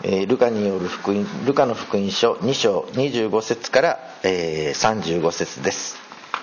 ルカの福音書2章25節から、35節です。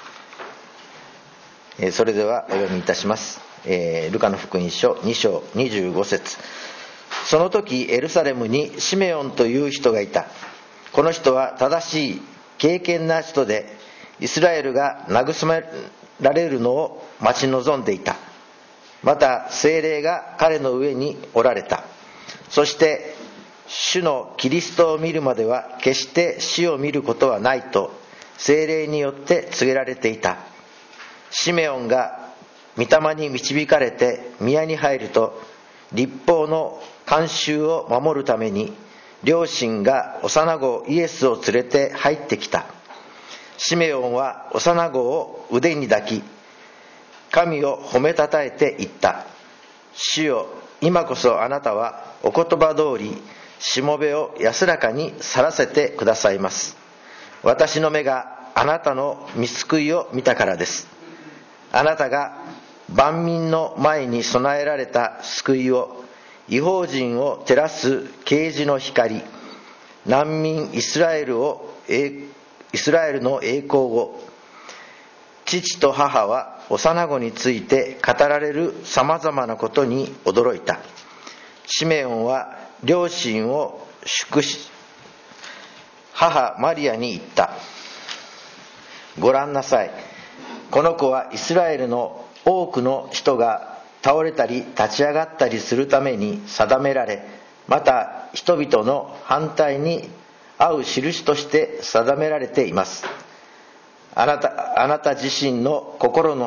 それではお読みいたします。ルカの福音書2章25節。その時エルサレムにシメオンという人がいた。この人は正しい敬虔な人で、イスラエルが慰められるのを待ち望んでいた。また聖霊が彼の上におられた。そして主のキリストを見るまでは決して死を見ることはないと聖霊によって告げられていた。シメオンが御霊に導かれて宮に入ると、律法の慣習を守るために両親が幼子イエスを連れて入ってきた。シメオンは幼子を腕に抱き、神を褒めたたえて言った。主よ、今こそあなたはお言葉通りしもべを安らかに去らせてくださいます。私の目があなたの御救いを見たからです。あなたが万民の前に備えられた救いを、異邦人を照らす啓示の光、難民イスラエルの栄光を、父と母は幼子について語られるさまざまなことに驚いた。シメオンは両親を祝し、母マリアに言った。ご覧なさい。この子はイスラエルの多くの人が倒れたり立ち上がったりするために定められ、また人々の反対に合う印として定められています。あなた自身の心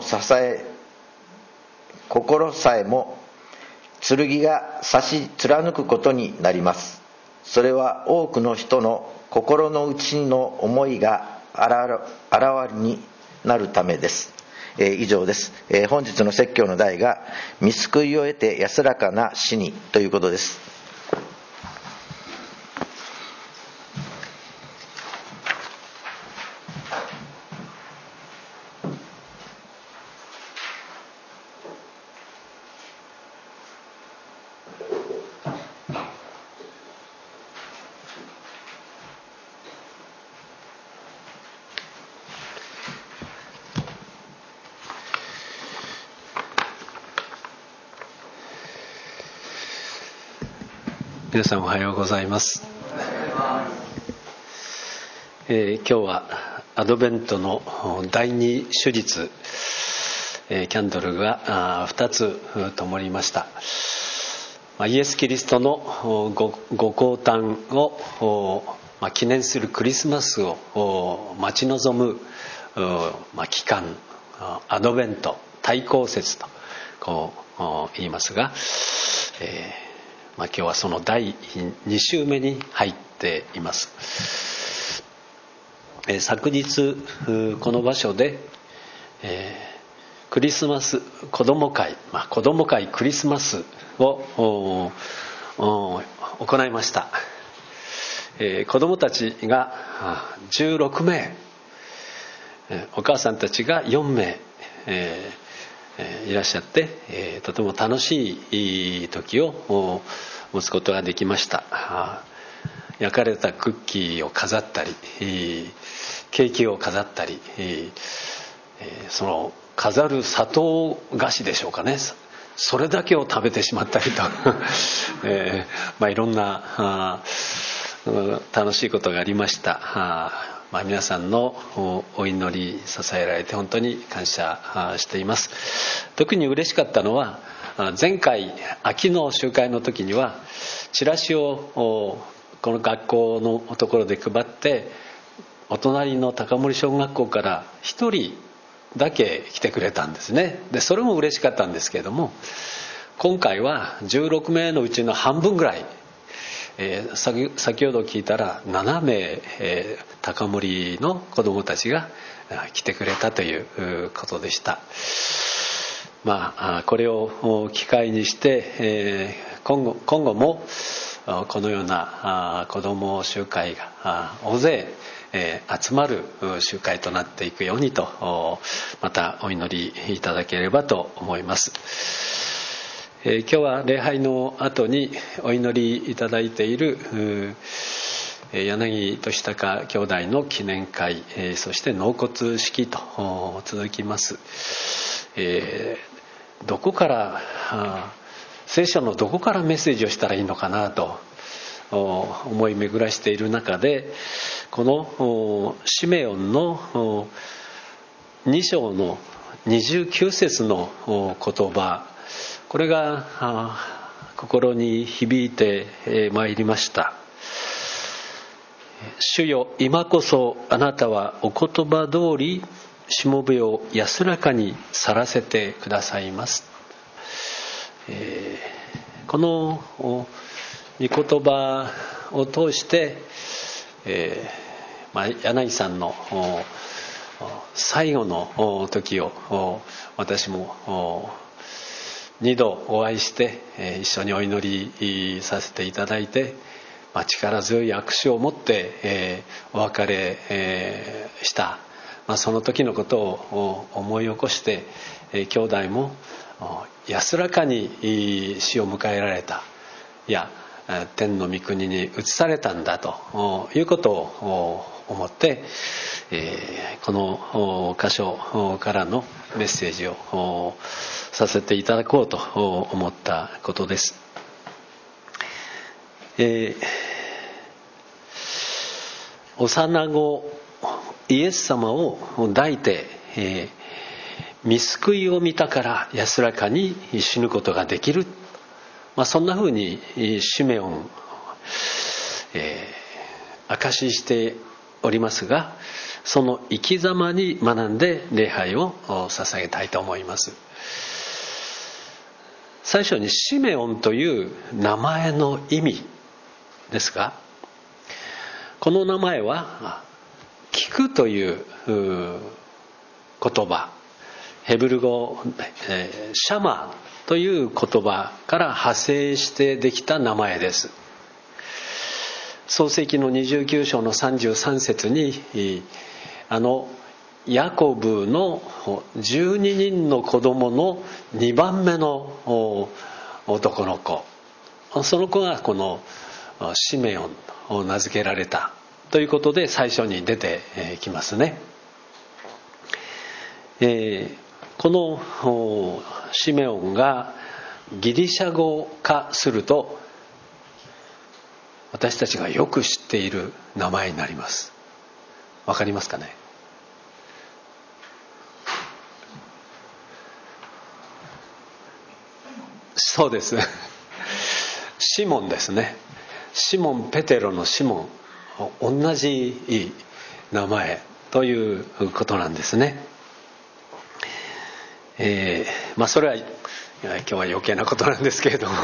さえも剣が刺し貫くことになります。それは多くの人の心の内の思いがあらわになるためです。以上です。本日の説教の題が御救いを得て安らかな死にということです。 皆さんおはようございます。今日はアドベントの第二主日、キャンドルが2つ灯りました。イエス・キリストのご降誕を記念するクリスマスを待ち望む期間、アドベント、対抗節とこう言いますが、今日はその第2週目に入っています。昨日この場所で、クリスマス子ども会、クリスマスを行いました。子どもたちが16名、お母さんたちが4名、いらっしゃって、とても楽しい時を持つことができました。焼かれたクッキーを飾ったり、ケーキを飾ったり、その飾る砂糖菓子でしょうかね、それだけを食べてしまったりと、いろんな楽しいことがありました。皆さんのお祈り支えられて本当に感謝しています。特に嬉しかったのは、前回秋の集会の時にはチラシをこの学校のところで配って、お隣の高森小学校から1人だけ来てくれたんですね。でそれも嬉しかったんですけれども、今回は16名のうちの半分ぐらい、先ほど聞いたら7名、高森の子どもたちが来てくれたということでした。これを機会にして、今後もこのような子ども集会が大勢集まる集会となっていくようにと、またお祈りいただければと思います。 今日は礼拝の後にお祈りいただいている柳俊孝兄弟の記念会、そして納骨式と続きます。どこから聖書のどこからメッセージをしたらいいのかなと思い巡らしている中で、このシメオンの2章の29節の言葉、これが心に響いてまいりました。主よ、今こそあなたはお言葉通りしもべを安らかに去らせてくださいます。この御言葉を通して、柳さんの最後の時を私も2度お会いして一緒にお祈りさせていただいて、力強い握手を持ってお別れした、その時のことを思い起こして、兄弟も安らかに死を迎えられた、いや天の御国に移されたんだということを思って、この箇所からのメッセージをさせていただこうと思ったことです。幼子イエス様を抱いて、御救いを見たから安らかに死ぬことができる、そんなふうにシメオン、証ししておりますが、その生き様に学んで礼拝を捧げたいと思います。最初にシメオンという名前の意味ですが、この名前は聞くという言葉、ヘブル語シャマという言葉から派生してできた名前です。創世記の29章の33節にヤコブの12人の子供の2番目の男の子、その子がこのシメオンを名付けられたということで最初に出てきますね。このシメオンがギリシャ語化すると私たちがよく知っている名前になります。わかりますかね。そうですシモンですね。シモン・ペテロのシモン、同じ名前ということなんですね。それは今日は余計なことなんですけれども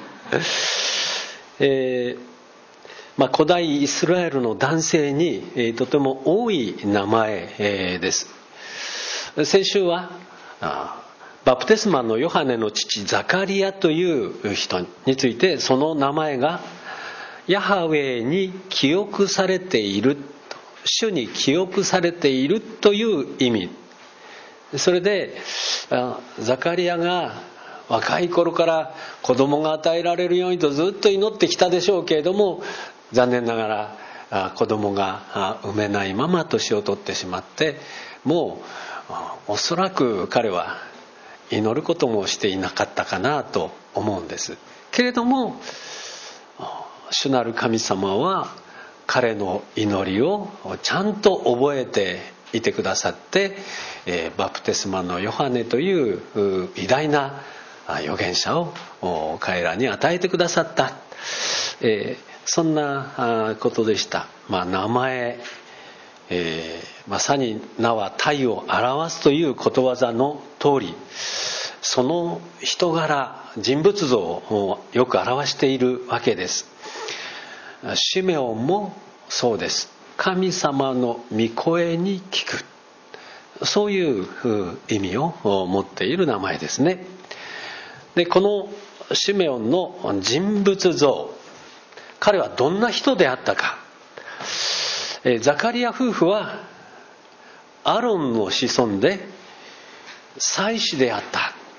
古代イスラエルの男性にとても多い名前です。先週はバプテスマのヨハネの父ザカリアという人について、その名前がヤハウェに記憶されている、主に記憶されているという意味、それでザカリアが若い頃から子供が与えられるようにとずっと祈ってきたでしょうけれども、残念ながら子供が産めないまま年を取ってしまって、もうおそらく彼は祈ることもしていなかったかなと思うんです。けれども主なる神様は彼の祈りをちゃんと覚えていてくださって、バプテスマのヨハネという偉大な預言者を彼らに与えてくださった、そんなことでした。名前、まさに名は体を表すということわざの通り、その人柄、人物像をよく表しているわけです。シメオンもそうです。神様の御声に聞く、そういう意味を持っている名前ですね。で、このシメオンの人物像、彼はどんな人であったか。ザカリア夫婦はアロンの子孫で祭司であった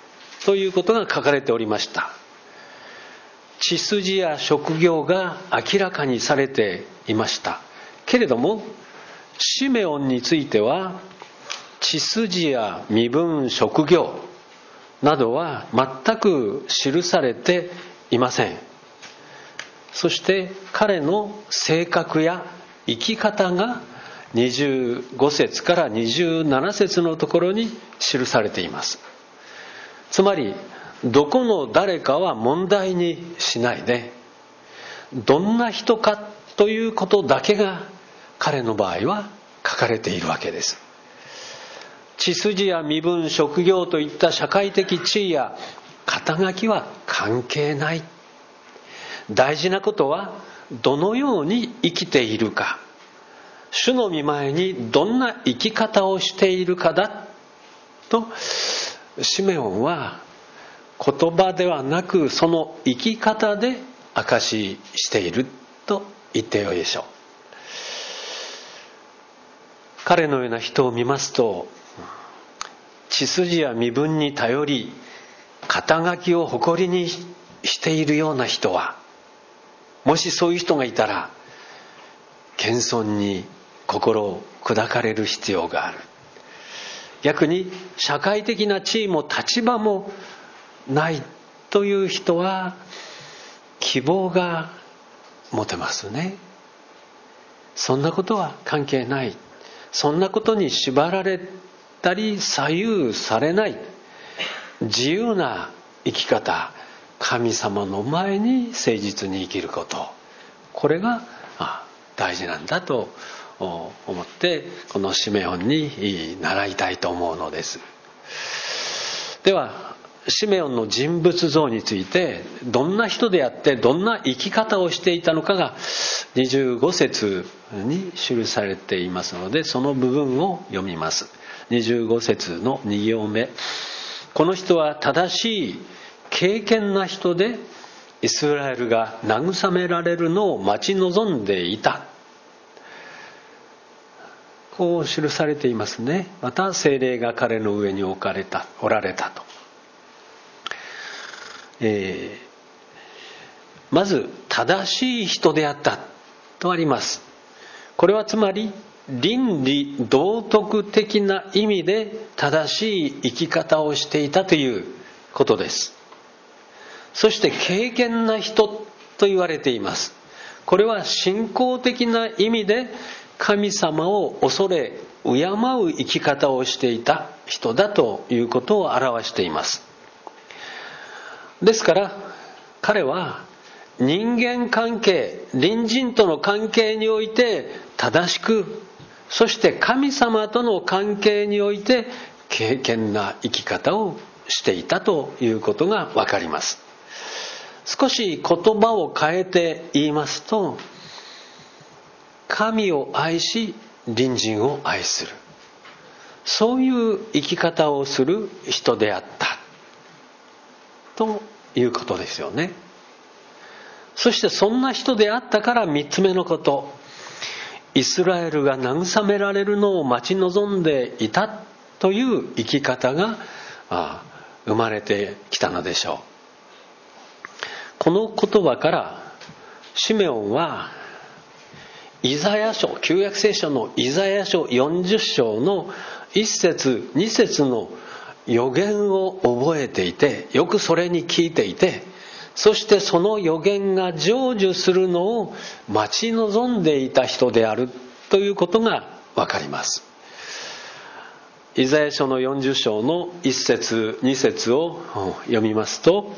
そういうことが書かれておりました。血筋や職業が明らかにされていましたけれども、シメオンについては血筋や身分、職業などは全く記されていません。そして彼の性格や生き方が25節から27節のところに記されています。つまりどこの誰かは問題にしないで、どんな人かということだけが彼の場合は書かれているわけです。血筋や身分、職業といった社会的地位や肩書きは関係ない。大事なことはどのように生きているか、主の御前にどんな生き方をしているかだと、シメオンは言葉ではなくその生き方で証ししていると言ってよいでしょう。彼のような人を見ますと、血筋や身分に頼り肩書きを誇りにしているような人は、もしそういう人がいたら謙遜に心を砕かれる必要がある。逆に社会的な地位も立場もないという人は希望が持てますね。そんなことは関係ない。そんなことに縛られたり左右されない自由な生き方、神様の前に誠実に生きること、これが大事なんだと思ってこのシメオンに習いたいと思うのです。ではシメオンの人物像について、どんな人であってどんな生き方をしていたのかが25節に記されていますので、その部分を読みます。25節の2行目。この人は正しい敬虔な人で、イスラエルが慰められるのを待ち望んでいた。こう記されていますね。また聖霊が彼の上におられたと。まず正しい人であったとあります。これはつまり倫理道徳的な意味で正しい生き方をしていたということです。そして敬虔な人と言われています。これは信仰的な意味で神様を恐れ敬う生き方をしていた人だということを表しています。ですから彼は人間関係、隣人との関係において正しく、そして神様との関係において敬虔な生き方をしていたということがわかります。少し言葉を変えて言いますと、神を愛し隣人を愛する、そういう生き方をする人であったということですよね。そしてそんな人であったから3つ目のこと、イスラエルが慰められるのを待ち望んでいたという生き方が生まれてきたのでしょう。この言葉からシメオンはイザヤ書、旧約聖書のイザヤ書40章の1節2節の予言を覚えていて、よくそれに聞いていて、そしてその予言が成就するのを待ち望んでいた人であるということがわかります。イザヤ書の40章の1節2節を読みますと、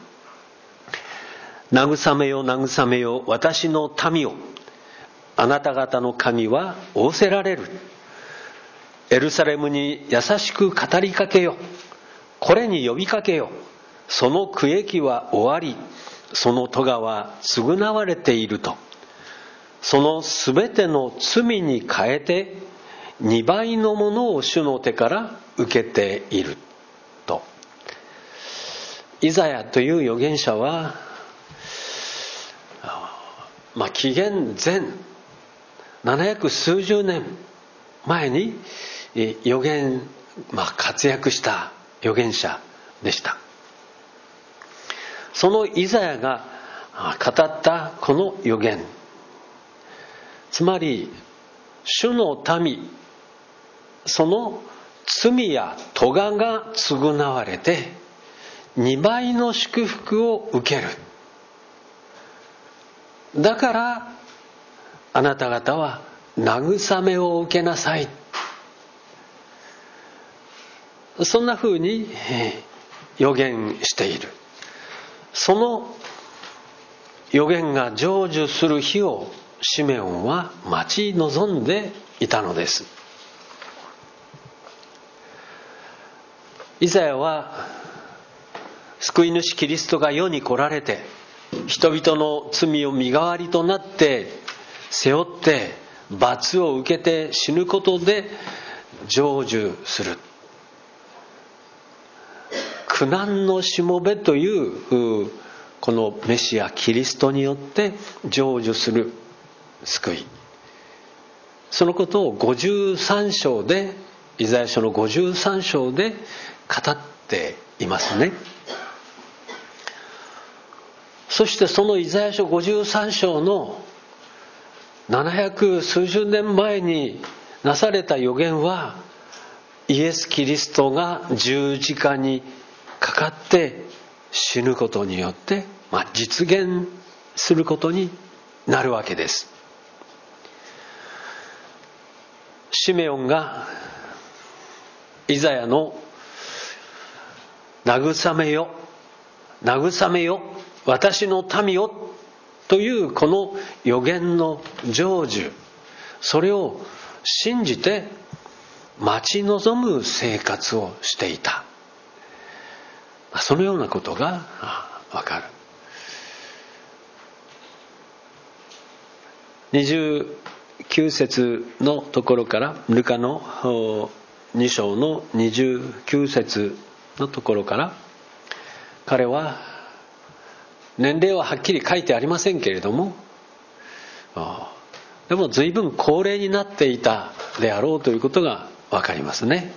慰めよ慰めよ私の民を、あなた方の神は仰せられる。エルサレムに優しく語りかけよ、これに呼びかけよ。その区役は終わり、その咎は償われていると。そのすべての罪に変えて2倍のものを主の手から受けていると。イザヤという預言者は、紀元前700数十年前に活躍した預言者でした。 そのイザヤが語ったこの預言、つまり主の民、その罪や咎が償われて2倍の祝福を受ける。だからあなた方は慰めを受けなさい。そんな風に予言している。その予言が成就する日をシメオンは待ち望んでいたのです。イザヤは救い主キリストが世に来られて、人々の罪を身代わりとなって背負って罰を受けて死ぬことで成就する。苦難のしもべというこのメシアキリストによって成就する救い、そのことを53章で、イザヤ書の53章で語っていますね。そしてそのイザヤ書53章の700数十年前になされた預言は、イエス・キリストが十字架にかかって死ぬことによって、実現することになるわけです。シメオンがイザヤの慰めよ私の民よというこの預言の成就、それを信じて待ち望む生活をしていた。そのようなことがわかる。29節のところから、ルカの2章の29節のところから、彼は年齢ははっきり書いてありませんけれども、でも随分高齢になっていたであろうということがわかりますね。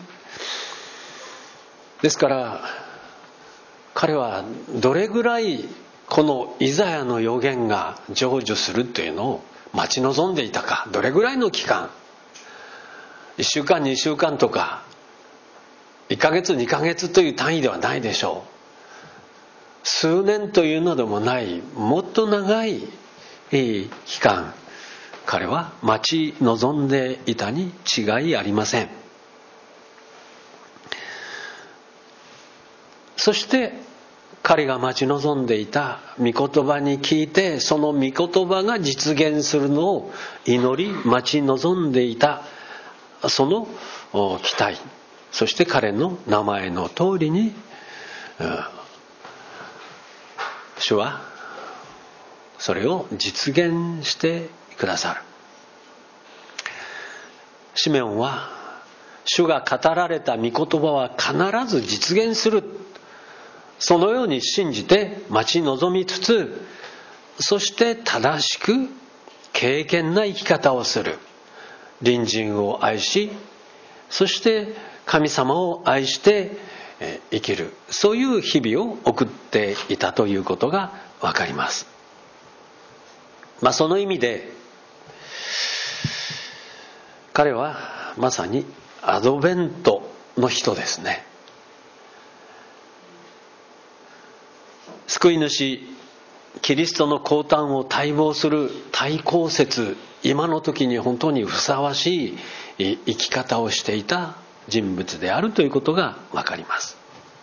ですから彼はどれぐらいこのイザヤの預言が成就するというのを待ち望んでいたか、どれぐらいの期間、1週間2週間とか1ヶ月2ヶ月という単位ではないでしょう。数年というのでもない、もっと長い期間彼は待ち望んでいたに違いありません。そして彼が待ち望んでいた御言葉に聞いて、その御言葉が実現するのを祈り待ち望んでいた、その期待、そして彼の名前の通りに、主はそれを実現してくださる。シメオンは主が語られた御言葉は必ず実現する、そのように信じて待ち望みつつ、そして正しく敬虔な生き方をする、隣人を愛し、そして神様を愛して生きる、そういう日々を送っていたということがわかります。その意味で彼はまさにアドベントの人ですね。救い主キリストの降誕を待望する対抗節、今の時に本当にふさわしい生き方をしていた人物であるということがわかります。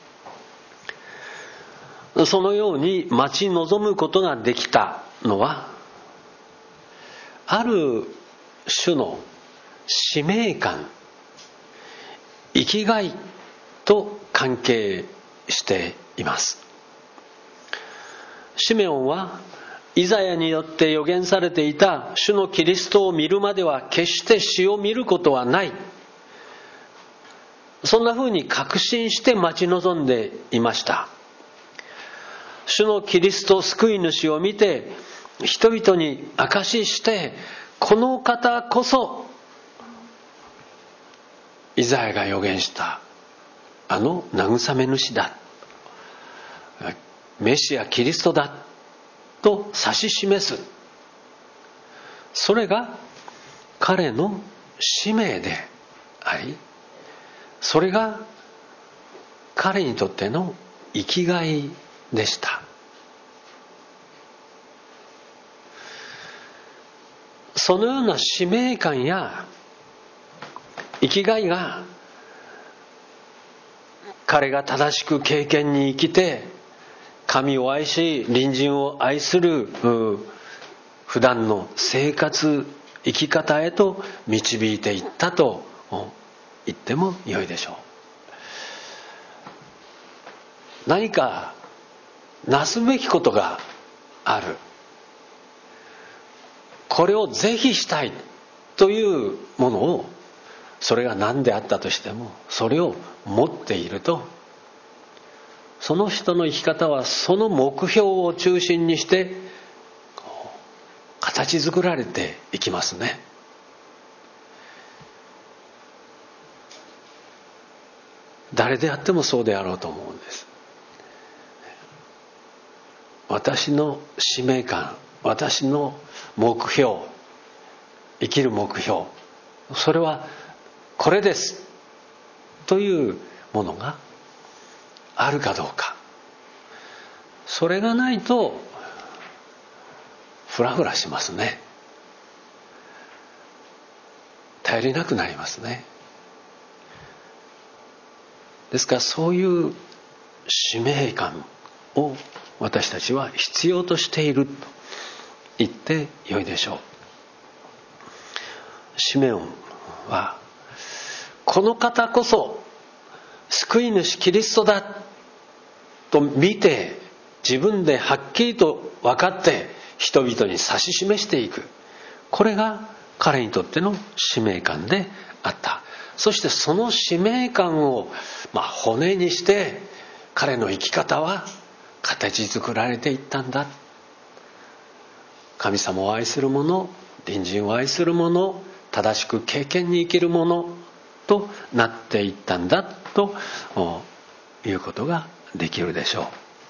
そのように待ち望むことができたのは、ある種の使命感、生きがいと関係しています。シメオンはイザヤによって預言されていた主のキリストを見るまでは決して死を見ることはない、そんな風に確信して待ち望んでいました。主のキリスト救い主を見て人々に証しして、この方こそイザヤが預言したあの慰め主だ、 メシアキリストだと指し示す、それが彼の使命であり、それが彼にとっての生きがいでした。そのような使命感や生きがいが彼が正しく敬虔に生きて神を愛し隣人を愛する普段の生活生き方へと導いていったと言ってもよいでしょう。何かなすべきことがある、これをぜひしたいというものを、それが何であったとしてもそれを持っていると、その人の生き方はその目標を中心にして形作られていきますね。誰であってもそうであろうと思うんです。私の使命感、私の目標、生きる目標、それはこれですというものがあるかどうか。それがないとフラフラしますね。頼りなくなりますね。ですからそういう使命感を私たちは必要としていると言ってよいでしょう。シメオンはこの方こそ救い主キリストだと見て、自分ではっきりと分かって人々に指し示していく、これが彼にとっての使命感であった。そしてその使命感を骨にして彼の生き方は形作られていったんだ。神様を愛する者、隣人を愛する者、正しく敬虔に生きる者となっていったんだということができるでしょ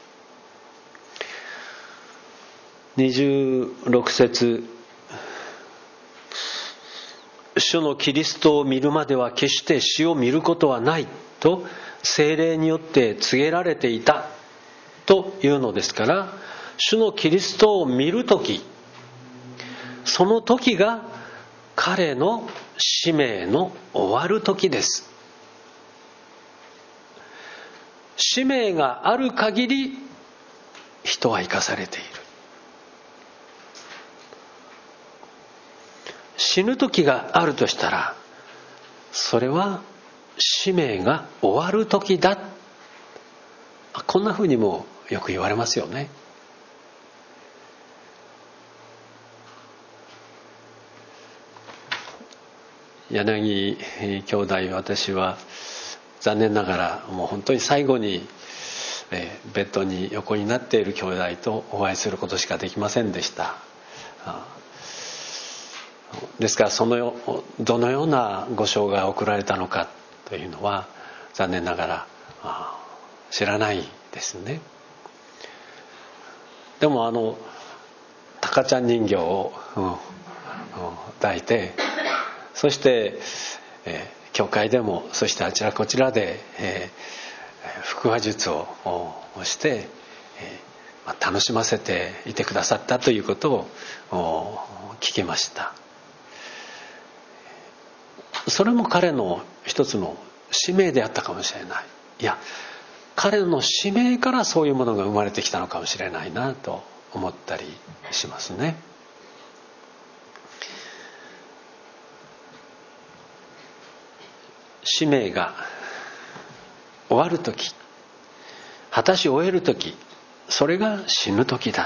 う。26節、主のキリストを見るまでは決して死を見ることはないと聖霊によって告げられていたというのですから、主のキリストを見るとき、その時が彼の使命の終わる時です。使命がある限り人は生かされている。死ぬ時があるとしたら、それは使命が終わる時だ。こんなふうにもよく言われますよね。柳兄弟、私は残念ながらもう本当に最後にベッドに横になっている兄弟とお会いすることしかできませんでした。ですからどのようなご生涯を送られたのかというのは残念ながら知らないですね。でもタカちゃん人形を抱いて、そして教会でも、そしてあちらこちらで腹話術をして楽しませていてくださったということを聞きました。それも彼の一つの使命であったかもしれない。いや、彼の使命からそういうものが生まれてきたのかもしれないなと思ったりしますね。使命が終わるとき、果たし終えるとき、それが死ぬときだ。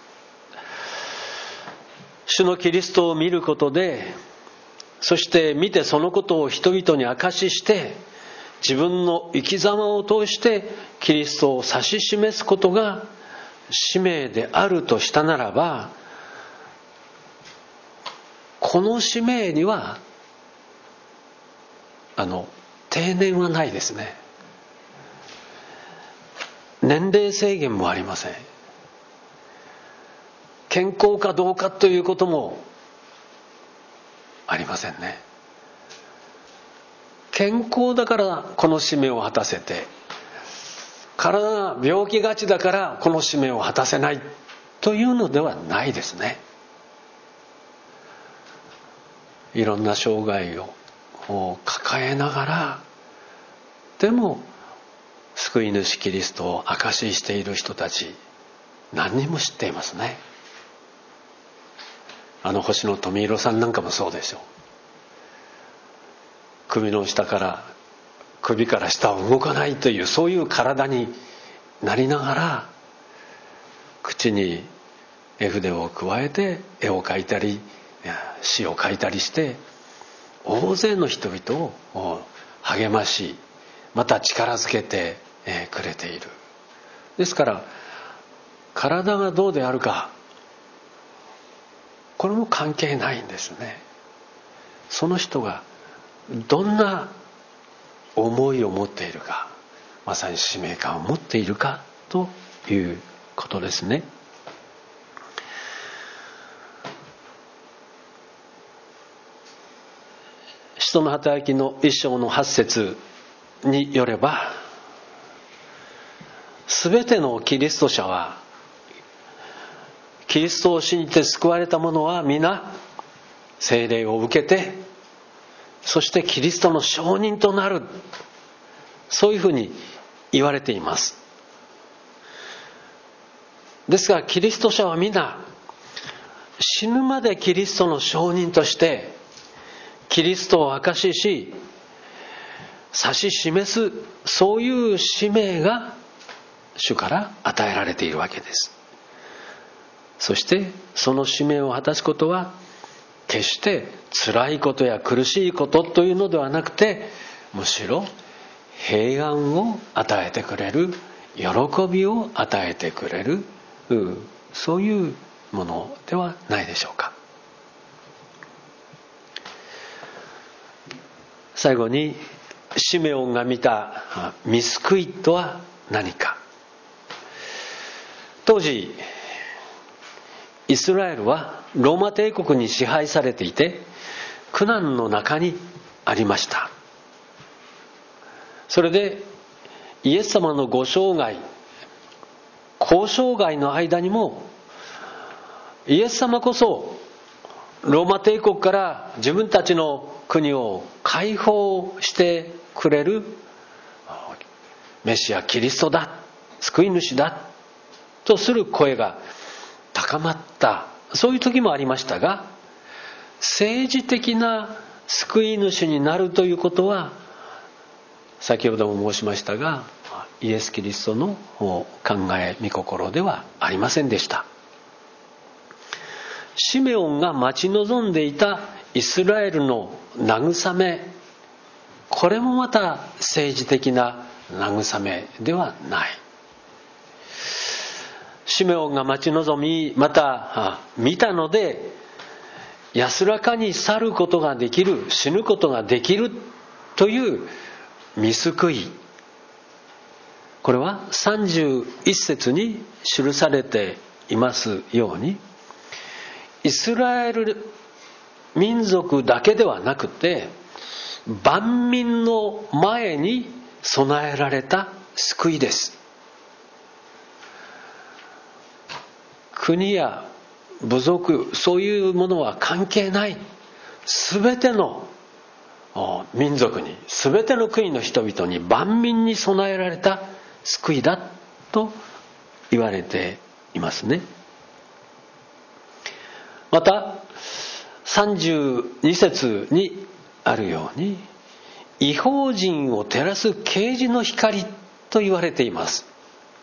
主のキリストを見ることで、そして見てそのことを人々に証しして、自分の生き様を通してキリストを指し示すことが使命であるとしたならば、この使命には定年はないですね。 年齢制限もありません。健康かどうかということもありませんね。健康だからこの使命を果たせて、体が病気がちだからこの使命を果たせないというのではないですね。いろんな障害を抱えながらでも救い主キリストを証ししている人たち、何人も知っていますね。星野富弘さんなんかもそうでしょう。首から下は動かないという、そういう体になりながら、口に絵筆を加えて絵を描いたり詩を書いたりして大勢の人々を励まし、また力づけてくれている。ですから体がどうであるか、これも関係ないんですね。その人がどんな思いを持っているか、まさに使命感を持っているかということですね。使徒の働きの1章の8節によれば、すべてのキリスト者は、キリストを信じて救われた者は皆聖霊を受けて、そしてキリストの証人となる、そういうふうに言われています。ですからキリスト者は皆死ぬまでキリストの証人としてキリストを証しし指し示す、そういう使命が主から与えられているわけです。そしてその使命を果たすことは決して辛いことや苦しいことというのではなくて、むしろ平安を与えてくれる、喜びを与えてくれる、そういうものではないでしょうか。最後にシメオンが見た御救いとは何か。当時イスラエルはローマ帝国に支配されていて苦難の中にありました。それでイエス様のご生涯、交渉外の間にもイエス様こそローマ帝国から自分たちの国を解放してくれるメシアキリストだ、救い主だとする声が高まった、そういう時もありましたが、政治的な救い主になるということは先ほども申しましたがイエス・キリストの考え御心ではありませんでした。シメオンが待ち望んでいたイスラエルの慰め、これもまた政治的な慰めではない。シメオンが待ち望み、また見たので安らかに去ることができる、死ぬことができるという御救い、これは31節に記されていますように、イスラエル民族だけではなくて万民の前に備えられた救いです。国や部族、そういうものは関係ない、すべての民族に、すべての国の人々に、万民に備えられた救いだと言われていますね。また32節にあるように、異邦人を照らす啓示の光と言われています。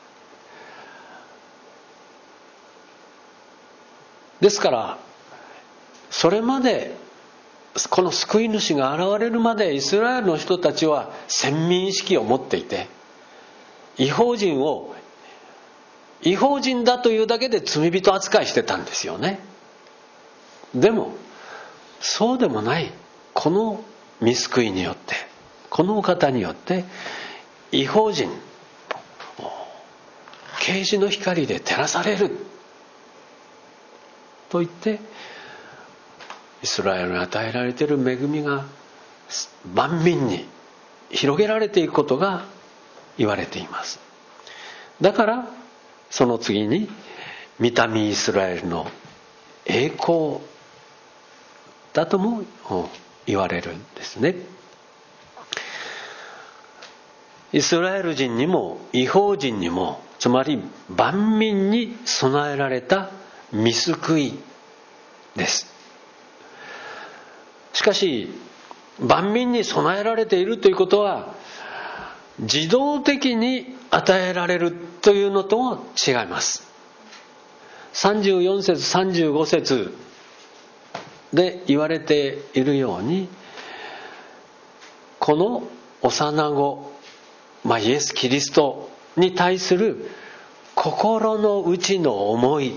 ですからそれまでこの救い主が現れるまでイスラエルの人たちは先民意識を持っていて、異邦人を異邦人だというだけで罪人扱いしてたんですよね。でもそうでもない、この御救いによって、このお方によって異邦人、 啓示の光で照らされると言って、イスラエルに与えられている恵みが万民に広げられていくことが言われています。だからその次に御民イスラエルの栄光だとも言われるんですね。イスラエル人にも異邦人にも、つまり万民に備えられた御救いです。しかし万民に備えられているということは自動的に与えられるというのとも違います。34節35節で言われているように、この幼子、イエス・キリストに対する心の内の思い、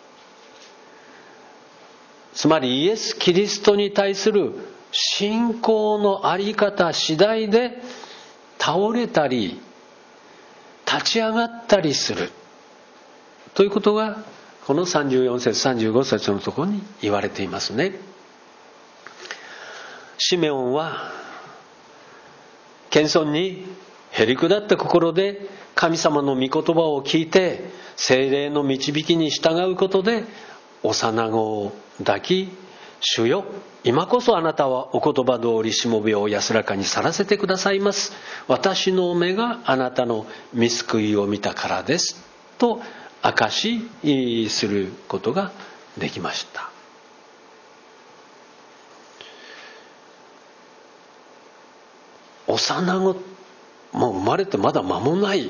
つまりイエス・キリストに対する信仰のあり方次第で倒れたり立ち上がったりするということが、この34節35節のところに言われていますね。シメオンは謙遜にへりくだった心で神様の御言葉を聞いて、聖霊の導きに従うことで幼子を抱き、主よ、今こそあなたはお言葉通りしもべを安らかに去らせてくださいます。私の目があなたの御救いを見たからですと証しすることができました。幼子、もう生まれてまだ間もない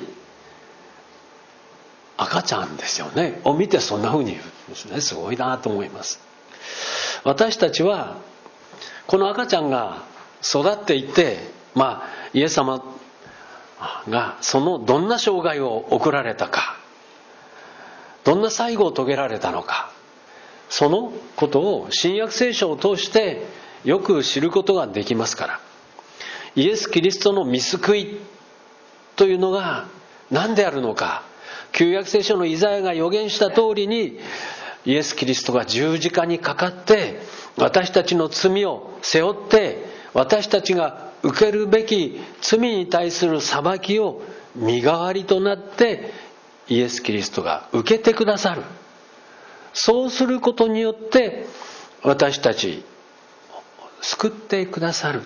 赤ちゃんですよねを見て、そんなふうに言うんですね。すごいなと思います。私たちはこの赤ちゃんが育っていって、イエス様がそのどんな生涯を送られたか、どんな最後を遂げられたのか、そのことを新約聖書を通してよく知ることができますから、イエス・キリストの御救いというのが何であるのか、旧約聖書のイザヤが予言した通りに、イエス・キリストが十字架にかかって私たちの罪を背負って、私たちが受けるべき罪に対する裁きを身代わりとなってイエス・キリストが受けてくださる。そうすることによって私たち救ってくださる。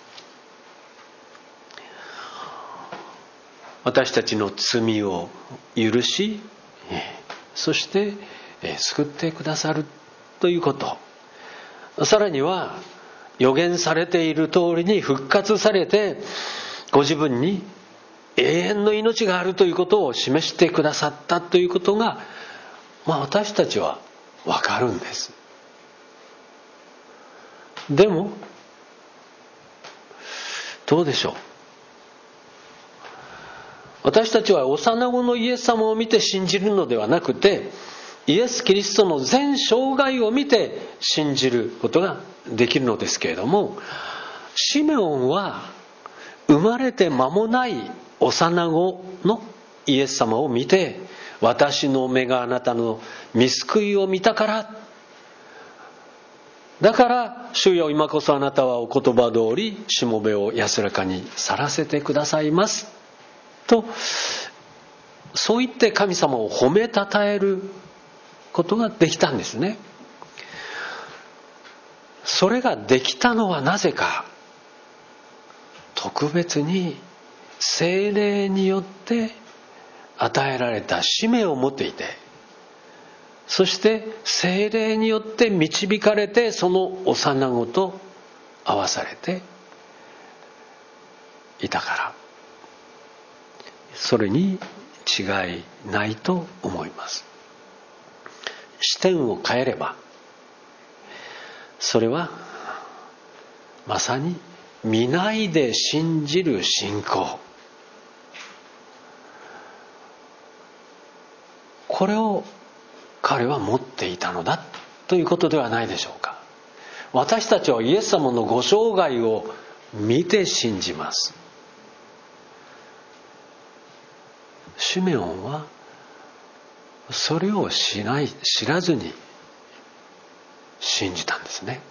私たちの罪を許し、そして救ってくださるということ。さらには予言されている通りに復活されて、ご自分に永遠の命があるということを示してくださったということが、私たちは分かるんです。でもどうでしょう。私たちは幼子のイエス様を見て信じるのではなくて、イエス・キリストの全生涯を見て信じることができるのですけれども、シメオンは生まれて間もない幼子のイエス様を見て、私の目があなたの御救いを見たから、だから主よ、今こそあなたはお言葉通りしもべを安らかに去らせてくださいますと、そう言って神様を褒めたたえることができたんですね。それができたのはなぜか、特別に聖霊によって与えられた使命を持っていて、そして聖霊によって導かれて、その幼子と合わされていたから、それに違いないと思います。視点を変えれば、それはまさに見ないで信じる信仰、これを彼は持っていたのだということではないでしょうか。私たちはイエス様のご生涯を見て信じます。シメオンはそれを知らずに信じたんですね。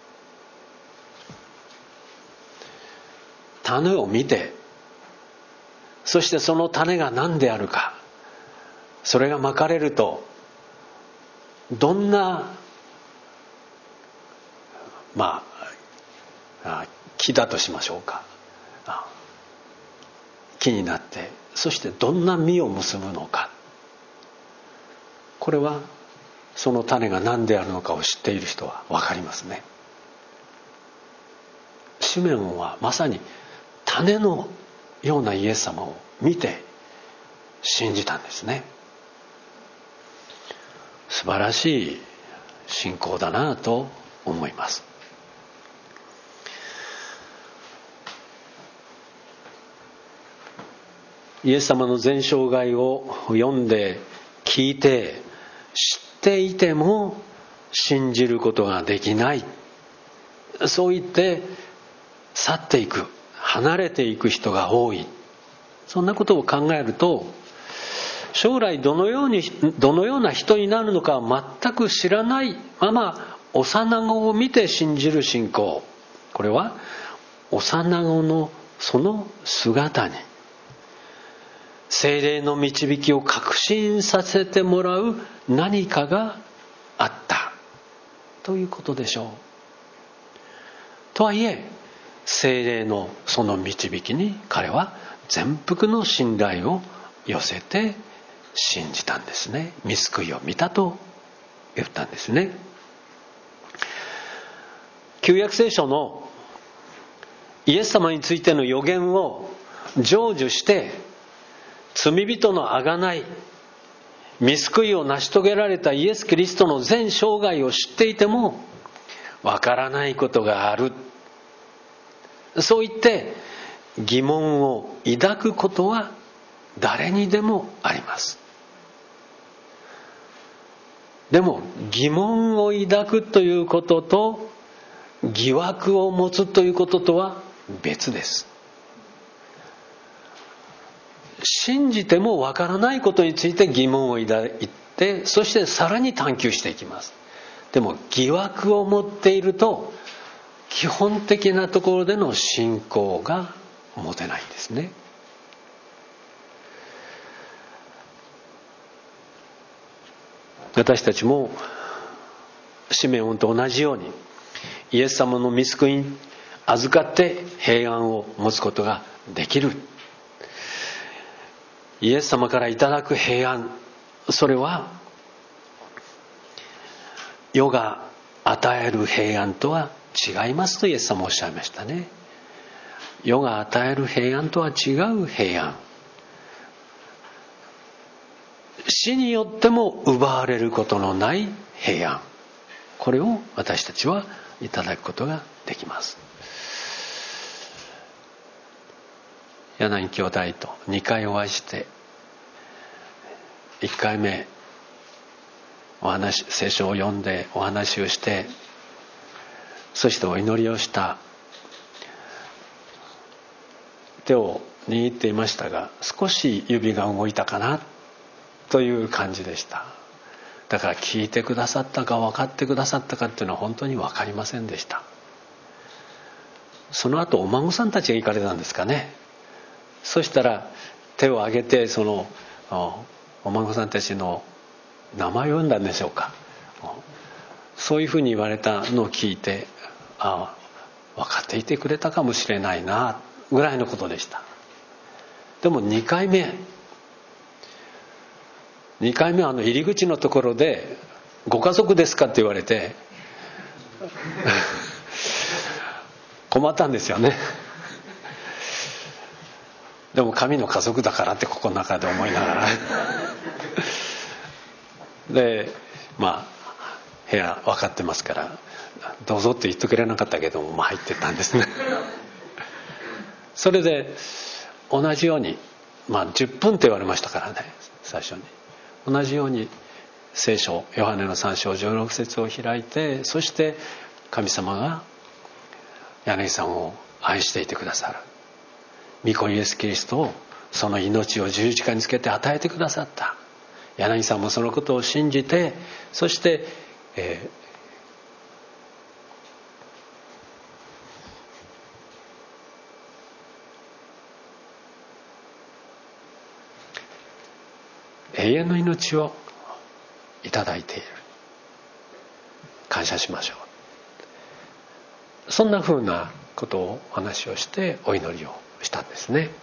種を見て、そしてその種が何であるか、それがまかれるとどんな木だとしましょうか。木になって、そしてどんな実を結ぶのか、これはその種が何であるのかを知っている人は分かりますね。シメオンはまさに種のようなイエス様を見て信じたんですね。素晴らしい信仰だなと思います。イエス様の全生涯を読んで聞いて知っていても信じることができない、そう言って去っていく、離れていく人が多い。そんなことを考えると、将来どのような人になるのかは全く知らないまま幼子を見て信じる信仰、これは幼子のその姿に聖霊の導きを確信させてもらう何かがあったということでしょう。とはいえ聖霊のその導きに彼は全幅の信頼を寄せて信じたんですね。御救いを見たと言ったんですね。旧約聖書のイエス様についての予言を成就して罪人の贖い、御救いを成し遂げられたイエス・キリストの全生涯を知っていてもわからないことがある、そう言って疑問を抱くことは誰にでもあります。でも疑問を抱くということと疑惑を持つということとは別です。信じてもわからないことについて疑問を抱いて、そしてさらに探求していきます。でも疑惑を持っていると基本的なところでの信仰が持てないんですね。私たちもシメオンと同じようにイエス様の御救いに預かって平安を持つことができる。イエス様からいただく平安、それは世が与える平安とは違いますとイエス様おっしゃいましたね。世が与える平安とは違う平安、死によっても奪われることのない平安、これを私たちはいただくことができます。柳兄弟と2回お会いして、1回目聖書を読んでお話をして、そしてお祈りをした。手を握っていましたが、少し指が動いたかなという感じでした。だから聞いてくださったか分かってくださったかっていうのは本当に分かりませんでした。その後お孫さんたちが行かれたんですかね。そしたら手を挙げてそのお孫さんたちの名前を呼んだんでしょうか。そういうふうに言われたのを聞いて、分かっていてくれたかもしれないなぐらいのことでした。でも2回目入り口のところでご家族ですかって言われて困ったんですよね。でも神の家族だからって心の中で思いながらで部屋分かってますからどうぞって言ってくれなかったけども、入ってったんですね。それで同じように10分って言われましたからね、最初に同じように聖書ヨハネの3章16節を開いて、そして神様が柳さんを愛していてくださる御子イエスキリストを、その命を十字架につけて与えてくださった柳さんもそのことを信じて、そして、永遠の命をいただいている。感謝しましょう。そんなふうなことをお話をしてお祈りをしたんですね。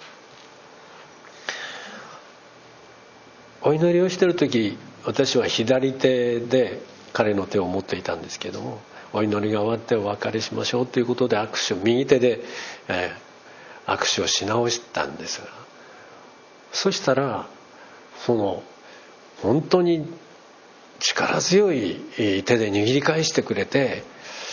お祈りをしている時、私は左手で彼の手を持っていたんですけれども、お祈りが終わってお別れしましょうということで右手で、握手をし直したんですが、そしたら本当に力強い手で握り返してくれて、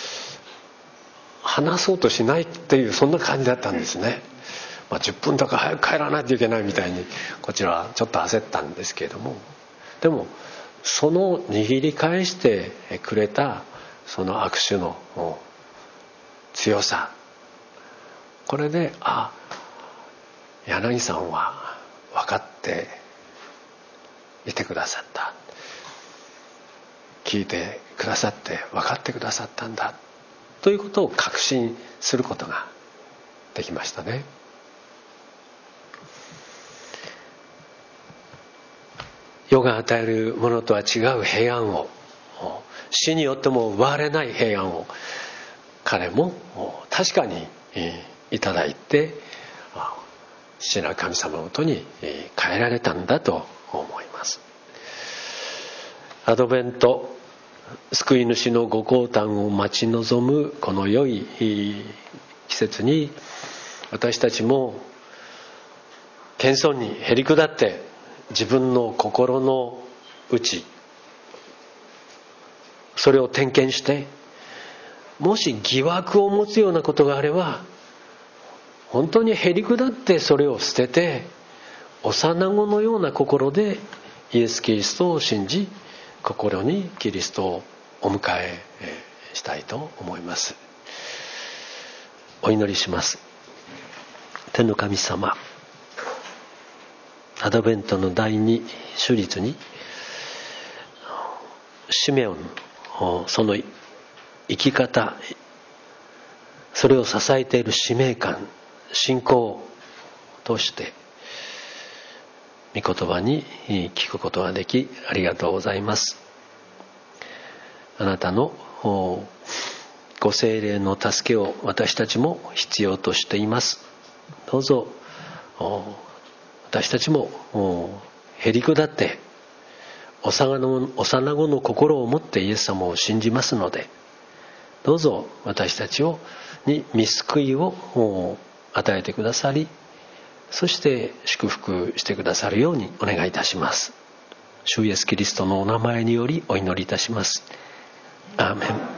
離そうとしないっていう、そんな感じだったんですね。10分とか早く帰らないといけないみたいに、こちらはちょっと焦ったんですけれども、でもその握り返してくれたその握手の強さ、これで柳さんは分かっていてくださった、聞いてくださって分かってくださったんだということを確信することができましたね。世が与えるものとは違う平安を、死によっても奪われない平安を彼も確かにいただいて、父なる神様のもとに変えられたんだと思います。アドベント、救い主のご降誕を待ち望むこの良い季節に、私たちも謙遜にへりくだって自分の心の内、それを点検して、もし疑惑を持つようなことがあれば、本当にへりくだってそれを捨てて、幼子のような心でイエス・キリストを信じ、心にキリストをお迎えしたいと思います。お祈りします。天の神様、アドベントの第2主日にシメオンのその生き方、それを支えている使命感、信仰を通して御言葉に聞くことができ、ありがとうございます。あなたのご聖霊の助けを私たちも必要としています。どうぞ私たちもへりくだって幼子の心を持ってイエス様を信じますので、どうぞ私たちに御救いを与えてくださり、そして祝福してくださるようにお願いいたします。主イエスキリストのお名前によりお祈りいたします。アーメン。